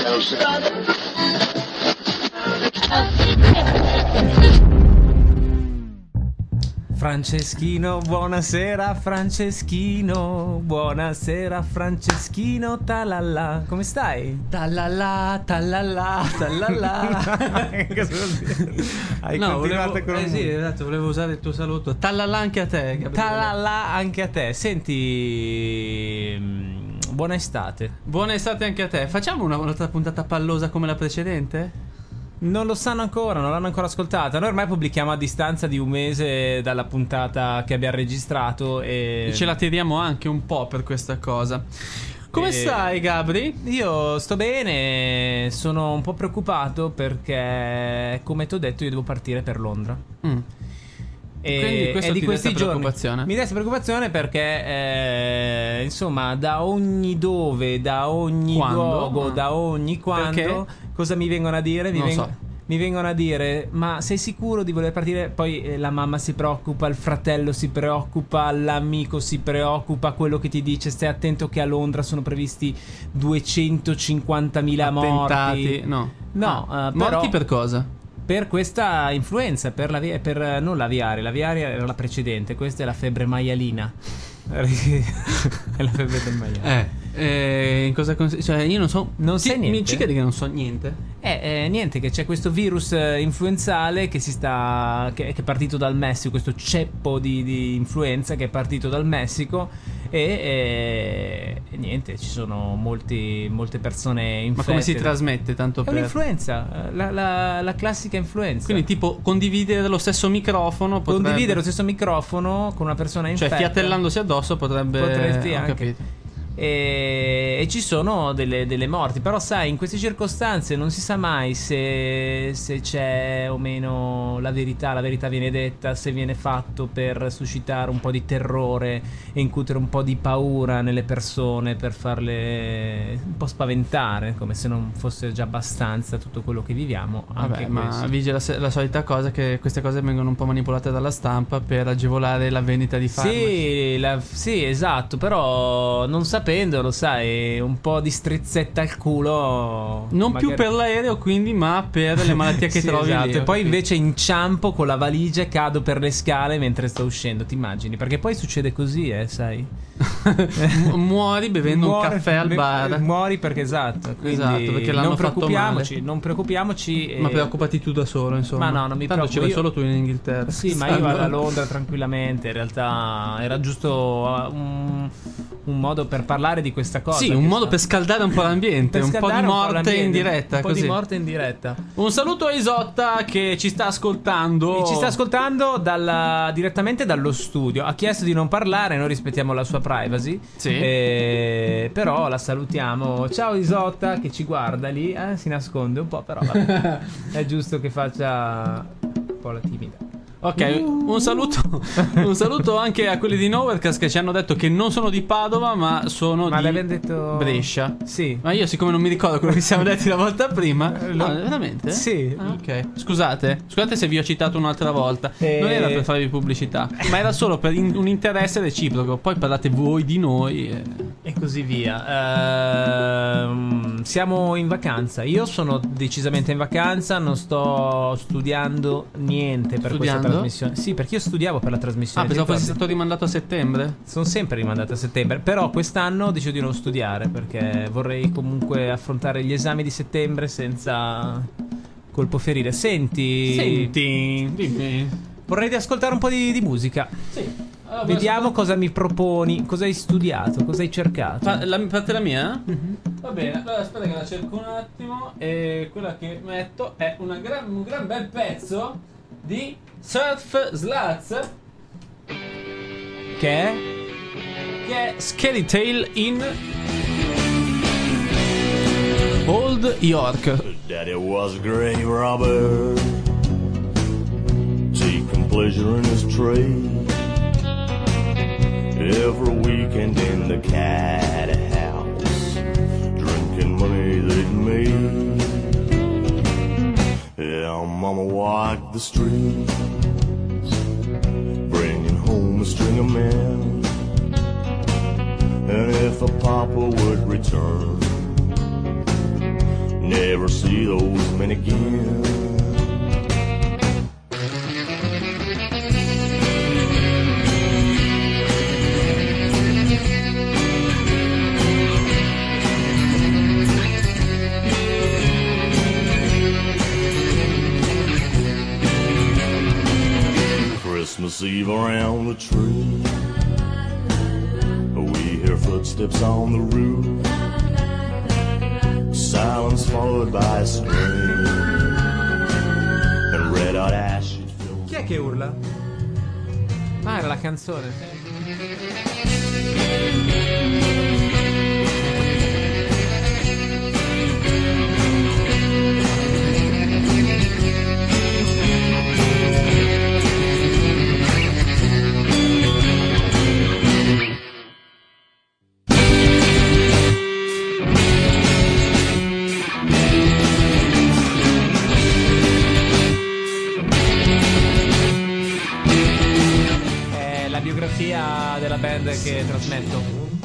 Franceschino, buonasera Franceschino, buonasera Franceschino, talala, come stai? Talala, talala, talala. Hai no, continuato con sì, esatto, volevo usare il tuo saluto. Talala anche a te, Gabriele. Talala anche a te. Senti, buona estate. Buona estate anche a te. Facciamo un'altra puntata pallosa come la precedente? Non lo sanno ancora, non l'hanno ancora ascoltata. Noi ormai pubblichiamo a distanza di un mese dalla puntata che abbiamo registrato e ce la tiriamo anche un po' per questa cosa. Come stai, Gabri? Io sto bene, sono un po' preoccupato perché, come ti ho detto, io devo partire per Londra. Quindi questo di ti questi desta giorni preoccupazione? mi desta preoccupazione perché insomma, da ogni dove, da ogni luogo, da ogni quando, perché? cosa mi vengono a dire? Mi vengono a dire: ma sei sicuro di voler partire? Poi la mamma si preoccupa, il fratello si preoccupa, l'amico si preoccupa, quello che ti dice stai attento che a Londra sono previsti 250.000 morti. No, però, morti per cosa? Per questa influenza, per non l'aviaria era la precedente, questa è la febbre maialina. È la febbre del maiale. In cosa cioè io non so. Non sai niente? Mi ci credi che non so niente? Niente, che c'è questo virus influenzale che è partito dal Messico, questo ceppo di influenza che è partito dal Messico e niente, ci sono molte persone infette. Ma come si trasmette tanto È per un'influenza, la classica influenza. Quindi tipo condividere lo stesso microfono Condividere lo stesso microfono con una persona infetta. Cioè fiatellandosi addosso potresti ho anche. capito. E ci sono delle morti. Però sai, in queste circostanze non si sa mai se c'è o meno la verità viene detta, se viene fatto per suscitare un po' di terrore e incutere un po' di paura nelle persone, per farle un po' spaventare, come se non fosse già abbastanza tutto quello che viviamo. Vabbè, ma vige la solita cosa, che queste cose vengono un po' manipolate dalla stampa per agevolare la vendita di farmaci. Sì, esatto. Però non sapendolo, sai, un po' di strizzetta al culo. Non magari... più per l'aereo, quindi, ma per le malattie che sì, trovi esatto. lì. E poi invece inciampo con la valigia e cado per le scale mentre sto uscendo, ti immagini? Perché poi succede così, sai. Muori bevendo un caffè al bar. Muori perché esatto. Quindi esatto, perché l'hanno fatto male. Non preoccupiamoci. Ma preoccupati tu da solo, insomma. Ma no, non mi tanto preoccupo. ci vai solo tu in Inghilterra. Sì, ma io vado a Londra tranquillamente. In realtà era giusto un modo per parlare di questa cosa. Sì, un modo per scaldare un po' l'ambiente. Un po' di morte in diretta. Un po' di morte in diretta. Un saluto a Isotta che ci sta ascoltando. Ci sta ascoltando direttamente dallo studio. Ha chiesto di non parlare, noi rispettiamo la sua privacy. Sì. Però la salutiamo. Ciao Isotta, che ci guarda lì. Si nasconde un po', però vabbè. È giusto che faccia un po' la timida. Ok, un saluto anche a quelli di Novercast che ci hanno detto che non sono di Padova, ma sono di detto... Brescia. Sì. Ma io, siccome non mi ricordo quello che siamo detti la volta prima. No, veramente? Sì. Ok. Scusate se vi ho citato un'altra volta. Non era per farvi pubblicità, ma era solo per un interesse reciproco. Poi parlate voi di noi e così via. Siamo in vacanza. Io sono decisamente in vacanza. Non sto studiando niente per questa trasmissione. Sì, perché io studiavo per la trasmissione. Pensavo fosse stato rimandato a settembre. Sono sempre rimandato a settembre. Però quest'anno ho deciso di non studiare, perché vorrei comunque affrontare gli esami di settembre senza colpo ferire. Senti, dimmi. Vorrei di ascoltare un po' di musica. Sì. Allora, vediamo cosa mi proponi, cosa hai studiato, cosa hai cercato. Parte la mia? Mm-hmm. Va bene, allora aspetta che la cerco un attimo. E quella che metto è un gran bel pezzo di Surf Sluts, che è Skelly Tail in Old York. Daddy was a grave robber, taking pleasure in his trade. Every weekend in the cat house, drinking money they'd made. Yeah, mama walked the streets, bringing home a string of men. And if a papa would return, never see those men again. Christmas Eve around the tree, we hear footsteps on the roof, silence followed by a scream, and red hot ash. Chi è che urla? Ah, era la canzone. Della band che trasmetto.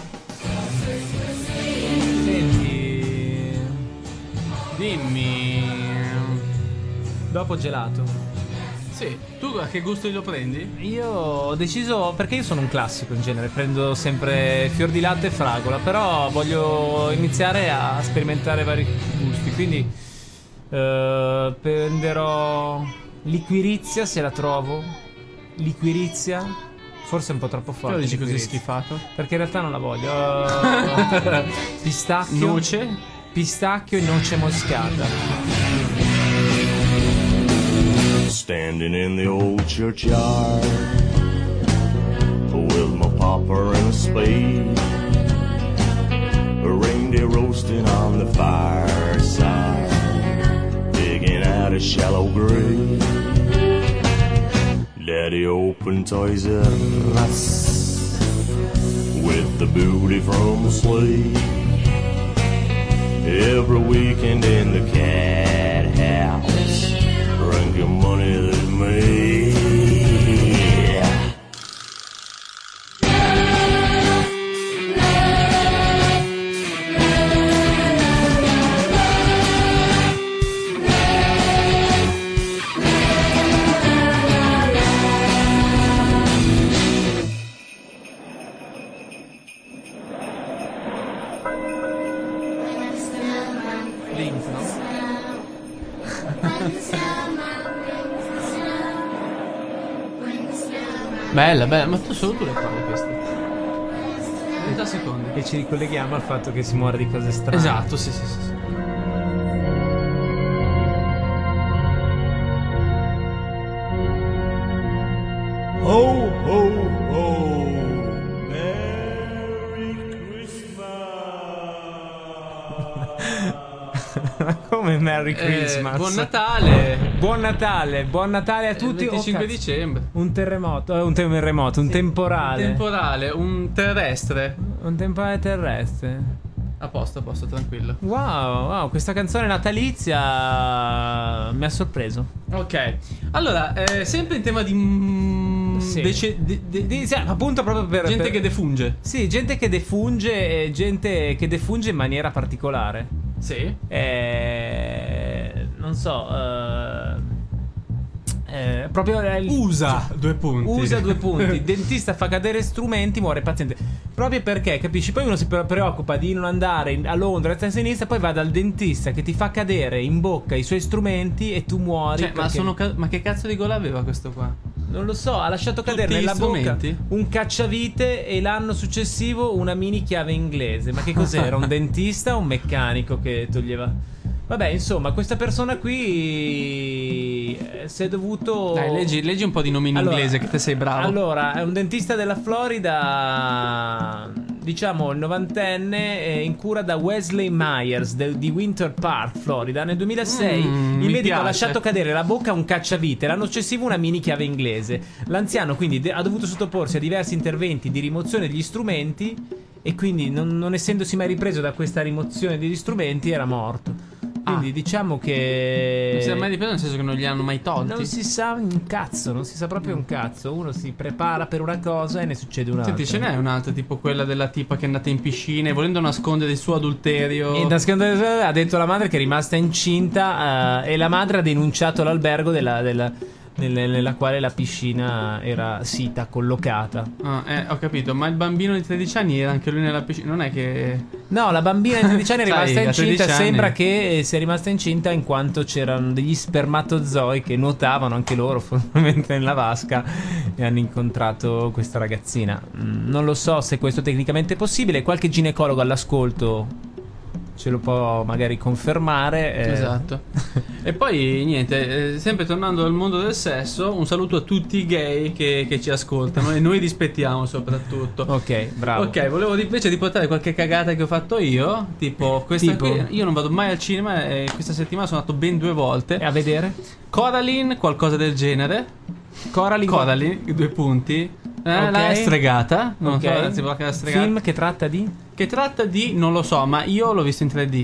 Senti, Dimmi. dopo gelato. Sì, tu a che gusto lo prendi? Io ho deciso, perché io sono un classico in genere, prendo sempre fior di latte e fragola, però voglio iniziare a sperimentare vari gusti, quindi prenderò liquirizia se la trovo. Liquirizia. Forse è un po' troppo forte. Però dici così liquirizia. schifato? Perché in realtà non la voglio. Pistacchio. Noce? Pistacchio e noce moscata. Standing in the old churchyard with my papa and a spade, a reindeer roasting on the fireside, digging out a shallow grave. Daddy opened Toys R Us with the booty from the sleigh. Every weekend in the cat house, drinking money that made. Link, no? Bella, bella, ma tu solo tu le parli queste. 30 secondi. E ci ricolleghiamo al fatto che si muore di cose strane. Esatto, sì, sì, sì. Ho, ho, ho, Merry Christmas. Come Merry Christmas. Buon Natale. Buon Natale a tutti. Il 25 Oh, cazzo. dicembre. Un terremoto, un terremoto, un temporale. Un temporale, un terrestre. Un temporale terrestre. A posto, tranquillo. Wow, questa canzone natalizia mi ha sorpreso. Ok, allora, sempre in tema di... Sì. Sì, appunto proprio per gente che defunge. Sì, gente che defunge e gente che defunge in maniera particolare. Sì. Non so, proprio Usa due punti. Usa due punti. Il dentista fa cadere strumenti, muore il paziente. Proprio perché, capisci? Poi uno si preoccupa di non andare a Londra, a destra e a sinistra, poi va dal dentista che ti fa cadere in bocca i suoi strumenti e tu muori. Cioè, ma che cazzo di gola aveva questo qua? Non lo so, ha lasciato cadere Tutti gli nella bocca strumenti? un cacciavite e l'anno successivo una mini chiave inglese. Ma che cos'era? Un dentista o un meccanico che toglieva? Vabbè, insomma, questa persona qui si è dovuto... Dai, leggi un po' di nomi in inglese, che te sei bravo. Allora, è un dentista della Florida, diciamo il novantenne, in cura da Wesley Myers di Winter Park, Florida. Nel 2006 il mi medico piace. ha lasciato cadere la bocca a un cacciavite, l'anno successivo una mini chiave inglese. L'anziano quindi ha dovuto sottoporsi a diversi interventi di rimozione degli strumenti e quindi non essendosi mai ripreso da questa rimozione degli strumenti era morto. Quindi diciamo che non si è mai ripreso, nel senso che non li hanno mai tolti. non si sa un cazzo, non si sa proprio un cazzo. Uno si prepara per una cosa e ne succede un'altra. Senti, ce n'è un'altra, tipo quella della tipa che è andata in piscina e volendo nascondere il suo adulterio. E ha detto la madre che è rimasta incinta e la madre ha denunciato l'albergo nella quale la piscina era sita, collocata. Ho capito, ma il bambino di 13 anni era anche lui nella piscina. Non è che... No, la bambina di 13 anni è Sai, rimasta a 13 incinta. anni. Sembra che sia rimasta incinta in quanto c'erano degli spermatozoi che nuotavano anche loro formalmente nella vasca e hanno incontrato questa ragazzina. Non lo so se questo è tecnicamente possibile. Qualche ginecologo all'ascolto ce lo può magari confermare. Esatto. E poi niente, sempre tornando al mondo del sesso, un saluto a tutti i gay che ci ascoltano e noi rispettiamo soprattutto. Ok, bravo. Ok, volevo invece riportare qualche cagata che ho fatto io. Tipo questa qui. Io non vado mai al cinema e questa settimana sono andato ben 2 volte. E a vedere? Coraline, qualcosa del genere. Coraline, 2 punti. La è stregata. Non so, si può che è stregata. Film che tratta di? Che tratta di, non lo so, ma io l'ho visto in 3D.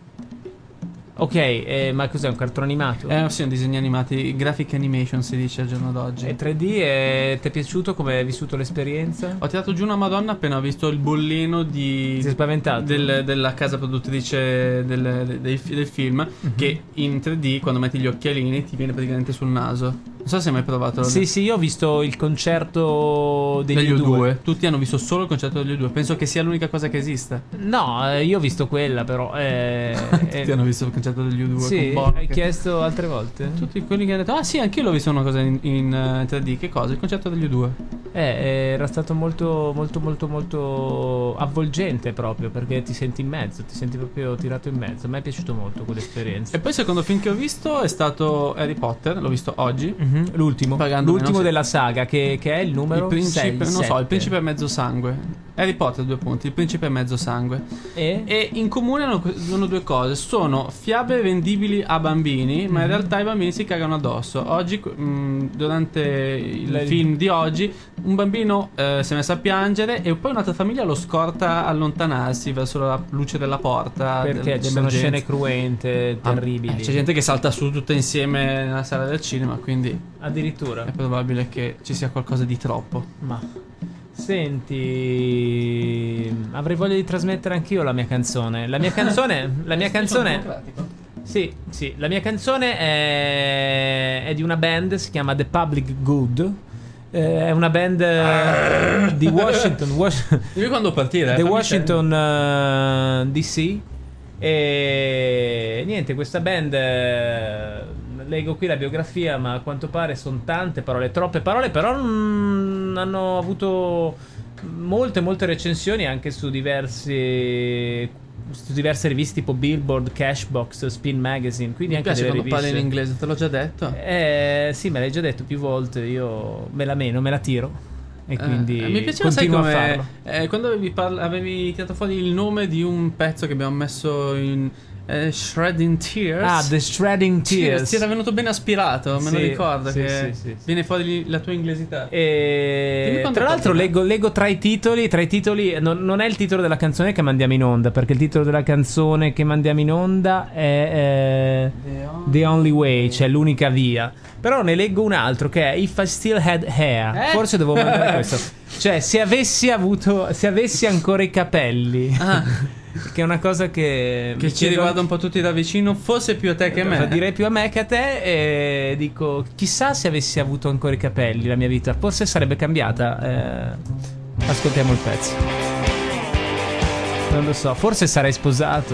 Ok, ma cos'è, un cartone animato? Sì, un disegni animati, graphic animation si dice al giorno d'oggi. E 3D, e ti è piaciuto? Come hai vissuto l'esperienza? Ho tirato giù una madonna appena ho visto il bollino di... Ti sei spaventato? Della casa produttrice del film, che in 3D, quando metti gli occhialini, ti viene praticamente sul naso. Non so se hai mai provato. Sì, io ho visto il concerto degli U2. Tutti hanno visto solo il concerto degli U2. Penso che sia l'unica cosa che esista. No, io ho visto quella, però. Tutti hanno visto il concerto degli U2. Sì, con hai chiesto altre volte? Tutti quelli che hanno detto: ah, sì, anch'io l'ho visto una cosa in 3D. Che cosa? Il concerto degli U2. Era stato molto, molto, molto, molto avvolgente proprio, perché ti senti in mezzo, ti senti proprio tirato in mezzo. A me è piaciuto molto quell'esperienza. E poi il secondo film che ho visto è stato Harry Potter. L'ho visto oggi. L'ultimo della saga, che è il numero il principe, 6, non 7. so, il principe è mezzo sangue. Harry Potter 2 punti, il principe è mezzo sangue. E in comune hanno 2 cose. Sono fiabe vendibili a bambini, ma in realtà i bambini si cagano addosso. Oggi, durante il film di oggi, un bambino si è messo a piangere e poi un'altra famiglia lo scorta a allontanarsi verso la luce della porta. Perché ci sono scene cruente, terribili. C'è gente che salta su tutta insieme nella sala del cinema, quindi addirittura è probabile che ci sia qualcosa di troppo. Ma senti, avrei voglia di trasmettere anch'io la mia canzone. La mia canzone Sì, la mia canzone è di una band, si chiama The Public Good. È una band di Washington. Dimmi quando partire. The Washington DC. E niente, questa band, leggo qui la biografia, ma a quanto pare sono tante parole, troppe parole, però hanno avuto molte recensioni anche su diverse riviste tipo Billboard, Cashbox, Spin Magazine. Quindi mi anche piace delle quando riviste. parli in inglese, te l'ho già detto. Sì, me l'hai già detto più volte. Io me la tiro. E quindi mi piaceva, sai continuo a come farlo. quando avevi tirato fuori il nome di un pezzo che abbiamo messo in Shredding Tears. The Shredding Tears. Ti era venuto ben aspirato, me lo ricordo, che sì. viene fuori la tua inglesità. Tra l'altro leggo tra i titoli non è il titolo della canzone che mandiamo in onda, perché il titolo della canzone che mandiamo in onda è The Only Way, cioè l'unica via. Però ne leggo un altro che è If I Still Had Hair. Forse devo mandare questo. Cioè, se avessi ancora i capelli. Che è una cosa che ci riguarda un po' tutti da vicino, forse più a te che a me. Direi più a me che a te. E dico, chissà se avessi avuto ancora i capelli, la mia vita forse sarebbe cambiata. Ascoltiamo il pezzo. Non lo so, forse sarei sposato.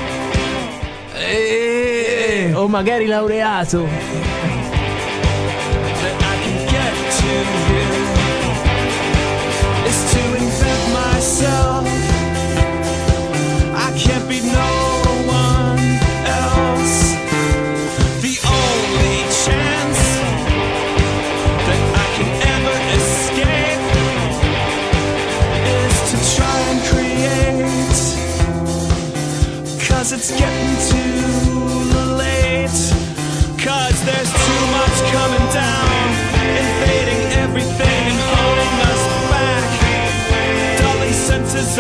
O magari laureato. I can't be no one else. The only chance that I can ever escape is to try and create. 'Cause it's getting too late. 'Cause there's too much coming down, invading everything and holding us back. Dulling senses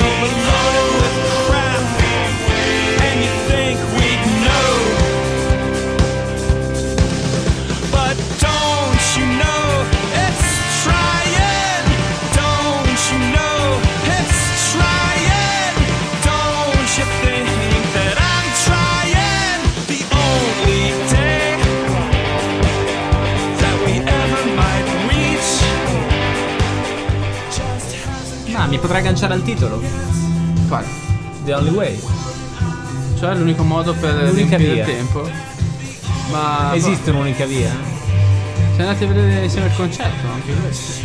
Gli potrei agganciare al titolo. Quale? The Only Way. Cioè l'unico modo per L'unica riempire via. il tempo. Ma Esiste un'unica via? siamo andati a vedere insieme il concerto anche questo.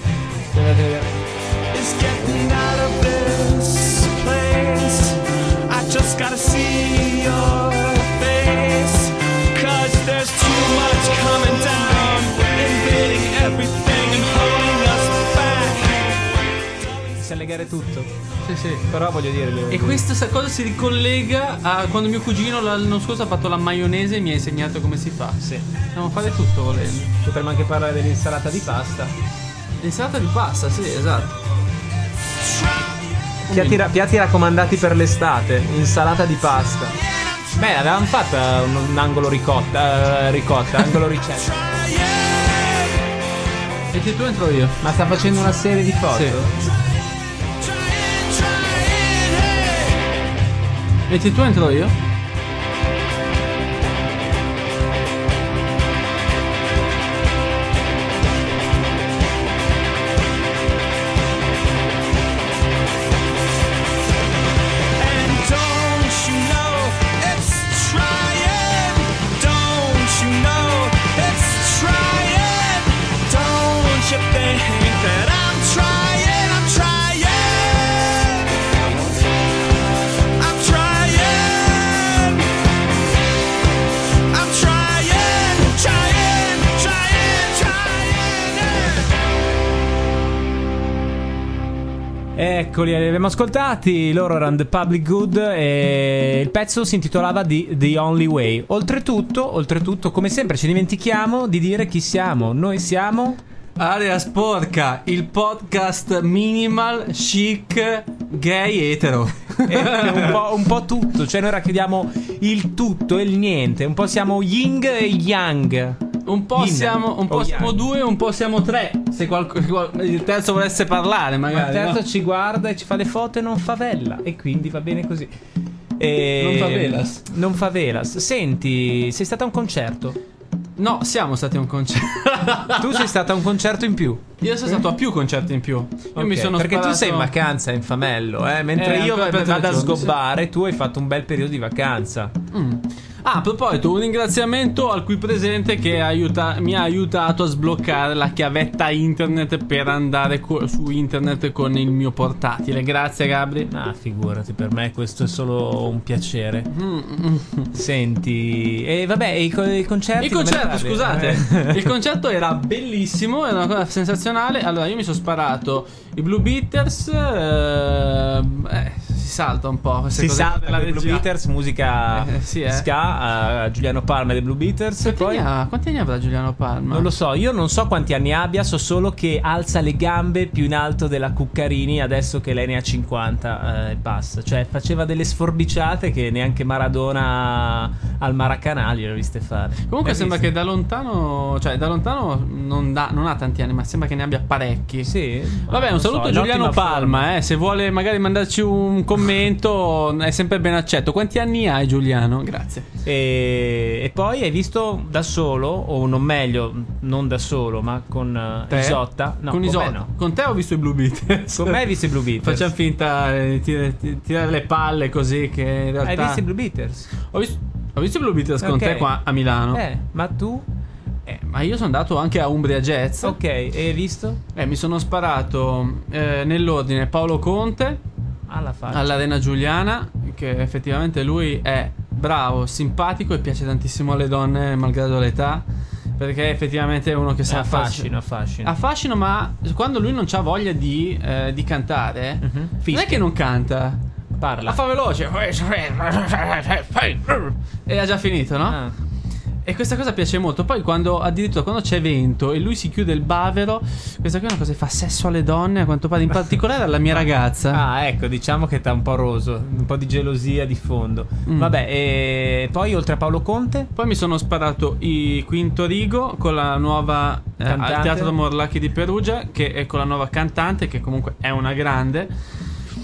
It's getting out of this place. I just gotta see your face. 'Cause there's too much coming down, invading everything and holding us back. Si allegare tutto. Sì. Però voglio dire. E questa cosa si ricollega a quando mio cugino l'anno scorso ha fatto la maionese e mi ha insegnato come si fa. Sì. Possiamo fare tutto volendo. Potremmo anche parlare dell'insalata di pasta. L'insalata di pasta, sì, esatto. Piatti raccomandati per l'estate. Insalata di pasta. Beh, l'avevamo fatta un angolo ricotta, angolo ricetta. E tu entro io. Ma sta facendo una serie di foto? Sì. E tu entro io? Eccoli, li abbiamo ascoltati, loro erano The Public Good e il pezzo si intitolava The Only Way. Oltretutto, come sempre ci dimentichiamo di dire chi siamo. Noi siamo Area Sporca, il podcast minimal, chic, gay, etero. un po' tutto, cioè noi racchiudiamo il tutto e il niente, un po' siamo yin e yang. Un po' siamo due, un po' siamo tre. Se il terzo volesse parlare, magari. Ma il terzo no? ci guarda e ci fa le foto e non fa vella. E quindi va bene così. Non fa velas. Senti, sei stata a un concerto? No, siamo stati a un concerto. Tu sei stata a un concerto in più. Io sono stato a più concerti in più. Io mi sono perché sparato... tu sei in vacanza in Famello, mentre io vado a sgobbare, tu hai fatto un bel periodo di vacanza. Ah, a proposito, un ringraziamento al qui presente che mi ha aiutato a sbloccare la chiavetta internet per andare su internet con il mio portatile. Grazie, Gabri. Ah, figurati, per me questo è solo un piacere. Senti, e vabbè, il concerto. Il concerto, scusate. Il concerto era bellissimo, era una cosa sensazionale. Allora, io mi sono sparato i Blue Beaters. Si salta un po'. Si salta i Blue Beaters, musica ska. Giuliano Palma dei Blue Beaters. Quanti anni avrà Giuliano Palma? Non lo so, io non so quanti anni abbia, so solo che alza le gambe più in alto della Cuccarini adesso che lei ne ha 50 e passa. Cioè faceva delle sforbiciate che neanche Maradona al Maracanã le ho viste fare. Comunque sembra che da lontano non ha tanti anni, ma sembra che ne abbia parecchi. Sì. Vabbè, un saluto a Giuliano Palma, se vuole magari mandarci un commento è sempre ben accetto. Quanti anni hai, Giuliano? Grazie. E poi hai visto da solo, o non meglio, non da solo, ma con Isotta? No, con Isotta. No. Con te ho visto i Blue Beaters. Con me hai visto i Blue Beaters. Facciamo finta di tirare le palle così che in realtà... Hai visto i Blue Beaters? Ho visto i Blue Beaters con te qua a Milano. Ma tu? Ma io sono andato anche a Umbria Jazz. Ok, e hai visto? Mi sono sparato nell'ordine Paolo Conte all'Arena Giuliana, che effettivamente lui è bravo, simpatico e piace tantissimo alle donne malgrado l'età, perché effettivamente è uno che sa affascino, ma quando lui non c'ha voglia di cantare, non è che non canta, parla, fa veloce e ha già finito, no? E questa cosa piace molto. Poi addirittura quando c'è vento e lui si chiude il bavero, questa qui è una cosa che fa sesso alle donne, a quanto pare, in particolare alla mia ragazza. Ecco, diciamo che sta un po' roso, un po' di gelosia di fondo. Vabbè, e poi oltre a Paolo Conte, poi mi sono sparato i Quinto Rigo con la nuova al Teatro Morlacchi di Perugia, che è con la nuova cantante, che comunque è una grande.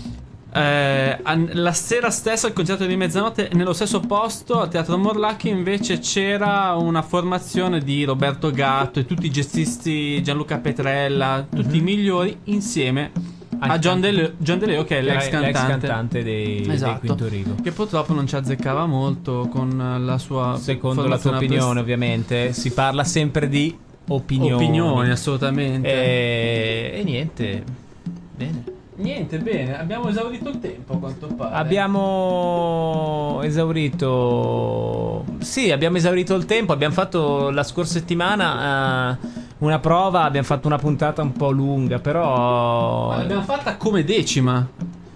La sera stessa, al concerto di mezzanotte, nello stesso posto al Teatro Morlacchi invece c'era una formazione di Roberto Gatto e tutti i jazzisti, Gianluca Petrella, tutti i migliori insieme a John De Leo, che è l'ex cantante dei Quinto Rigo, che purtroppo non ci azzeccava molto con la sua, secondo la tua opinione, ovviamente si parla sempre di opinioni, assolutamente. E niente, bene. Niente, bene, abbiamo esaurito il tempo a quanto pare. Abbiamo esaurito il tempo. Abbiamo fatto la scorsa settimana una prova, abbiamo fatto una puntata un po' lunga, però l'abbiamo fatta come decima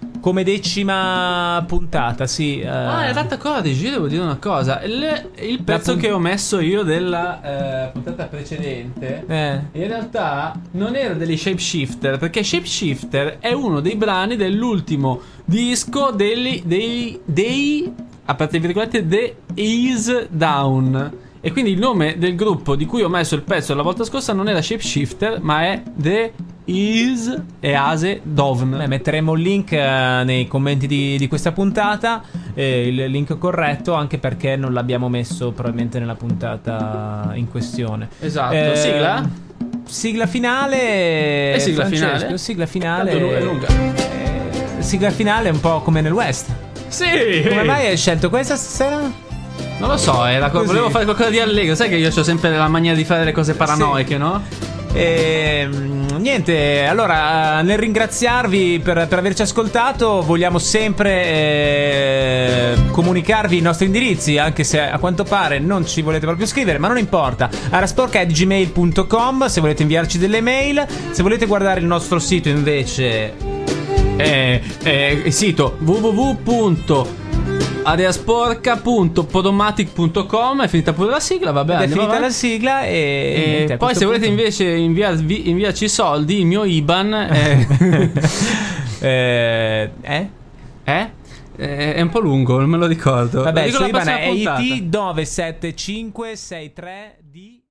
puntata, sì. È adatta Codici, io devo dire una cosa. Il pezzo che ho messo io della puntata precedente in realtà non era degli Shapeshifter, perché Shapeshifter è uno dei brani dell'ultimo disco dei a parte virgolette The Ease Down. E quindi il nome del gruppo di cui ho messo il pezzo la volta scorsa non era Shapeshifter, ma è The Is e Ase Dovn. Metteremo il link nei commenti di questa puntata, il link corretto, anche perché non l'abbiamo messo probabilmente nella puntata in questione. Esatto. Sigla finale. Sigla Francesco, finale. Sigla finale. È lunga. Sigla finale è un po' come nel West. Sì. Come mai hai scelto questa stasera? Non lo so, volevo fare qualcosa di allegro. Sai che io ho sempre la mania di fare le cose paranoiche, no? Niente, allora nel ringraziarvi per averci ascoltato, vogliamo sempre comunicarvi i nostri indirizzi, anche se a quanto pare non ci volete proprio scrivere, ma non importa. arasporca@gmail.com se volete inviarci delle mail. Se volete guardare il nostro sito invece il sito www.areasporca.podomatic.com. È finita pure la sigla, vabbè. È finita la sigla e poi se volete invece inviarci i soldi, il mio IBAN è un po' lungo, non me lo ricordo. Vabbè, il suo IBAN è IT 97563D